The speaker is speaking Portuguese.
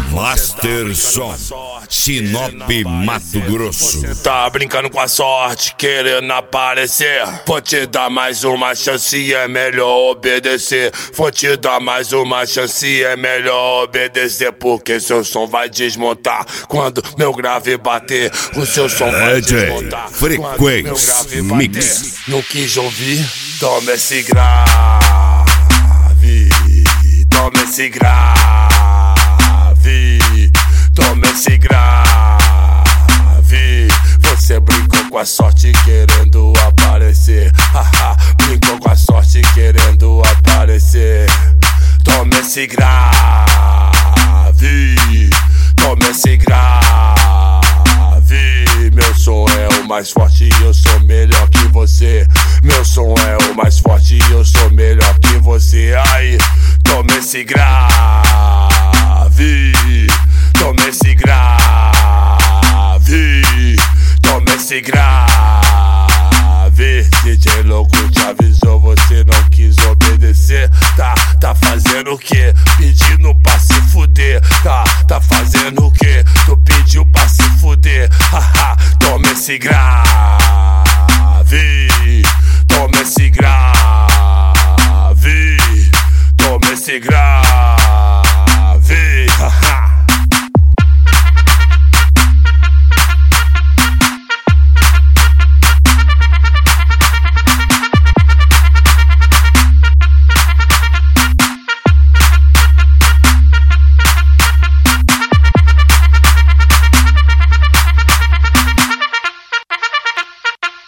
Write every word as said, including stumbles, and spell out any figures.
Master Som, Sinop, Mato Grosso. Você tá brincando com a sorte, querendo aparecer. Vou te dar mais uma chance, é melhor obedecer. Vou te dar mais uma chance, é melhor obedecer. Porque seu som vai desmontar quando meu grave bater. O seu som vai desmontar Frequência Mix. Não quis ouvir? Toma esse grave. Toma esse grave. Toma esse grave. Você brincou com a sorte querendo aparecer. Haha, brincou com a sorte querendo aparecer. Toma esse grave. Toma esse grave. Meu som é o mais forte e eu sou melhor que você. Meu som é o mais forte e eu sou melhor que você. Aí, toma esse grave. Toma esse grave. Toma esse grave. D J louco te avisou, você não quis obedecer. Tá, tá fazendo o quê? Pedindo pra se fuder. Tá, tá fazendo o quê? Tu pediu pra se fuder. Haha, toma esse grave. Toma esse grave. Toma esse grave.